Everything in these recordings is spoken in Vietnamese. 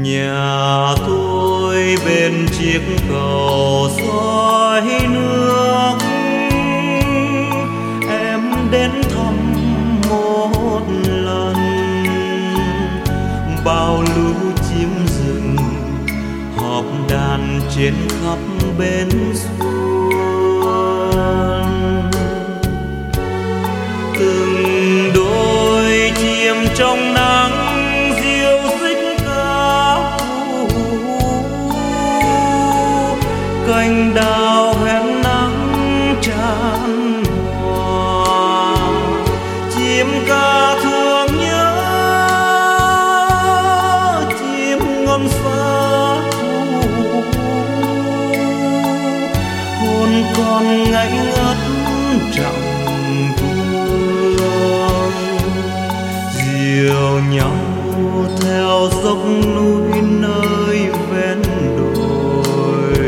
Nhà tôi bên chiếc cầu xoay nước, em đến thăm một lần. Bao lũ chim rừng họp đàn trên khắp bến xuân. Từng đôi chim trong nắng diêu dích ca hú, cành đào hẹn nắng tràn hòa. Chim ca thương nhớ, chim ngân xa thu, hồn còn ngây ngất trọng thương. Dìu nhau theo dốc núi nơi ven đồi,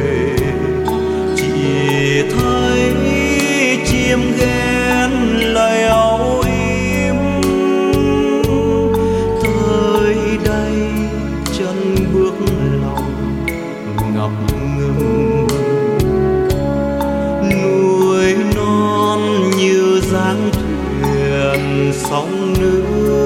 chỉ thấy chim ghen lời âu im. Tới đây chân bước lòng ngập ngừng, núi non như dáng thuyền sóng nước.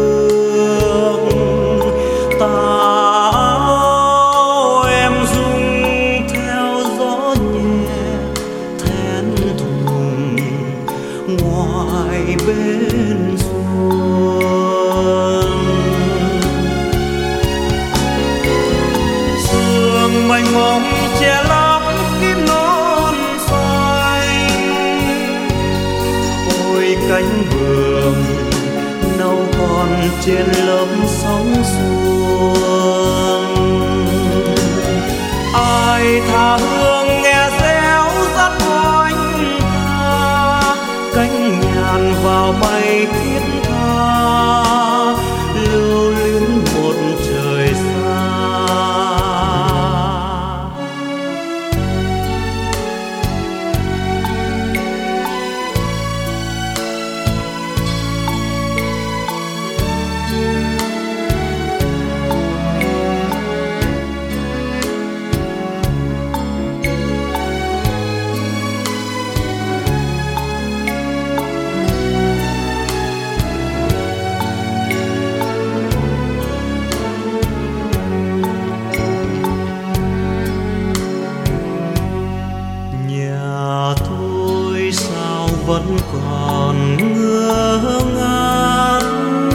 Táo em rung theo gió nhẹ thén thùng ngoài bên xuân. Sương mênh mông che lấp kín non xanh, ôi cánh bướm nâu còn trên lớp sóng xuông. Ai tha hương nghe réo rắt oanh ca, cánh nhàn vào mây thiết tha, lưu luyến một trời xa. Vẫn còn ngơ ngác,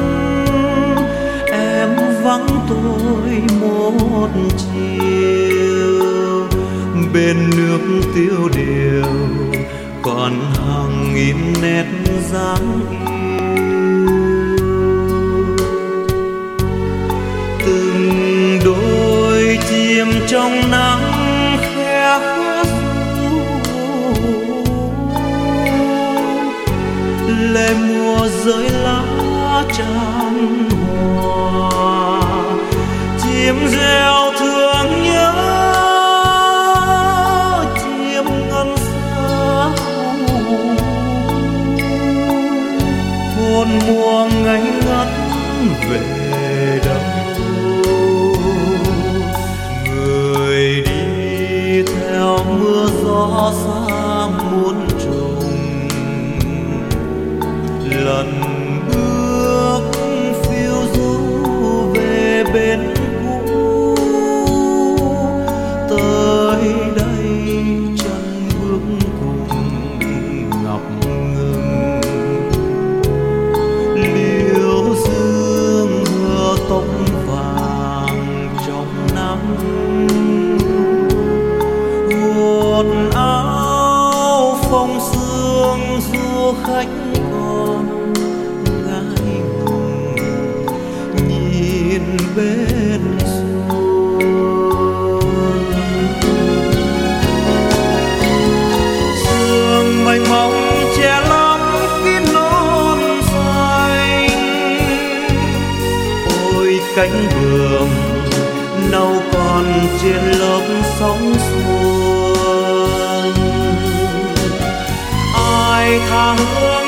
em vắng tôi một chiều. Bên nước tiêu điều còn hàng nghìn nét dáng yêu. Từng đôi chim trong nắng khẽ khẽ lệ mùa rơi lá tràn hoa. Chim reo thương nhớ, chim ngân xa hồn mùa ngây ngất về đâu. Người đi theo mưa gió xa muôn trùng, lần bước phiêu du về bên cũ. Tới đây chân bước cùng ngập ngừng, liễu dương hơ tóc vàng trong nắng. Quần áo phong sương du khách còn ngại ngùng nhìn bên xuông. Sương mênh mông che lấp kín non xanh, ôi cánh bướm nâu còn trên lớp sóng xuông. Ai tha hương